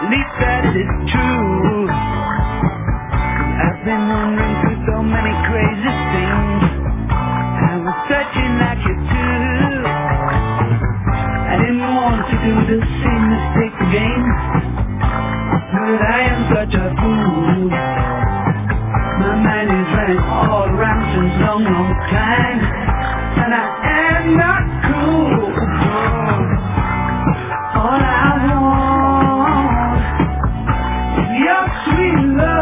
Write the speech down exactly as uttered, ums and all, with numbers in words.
least that it is true. I've been wandering through so many crazy things. I was searching like you too. I didn't want to do the same mistake again, but I am such a fool. My mind is running all around since long, long time, and I am not cool. All I want is your sweet love.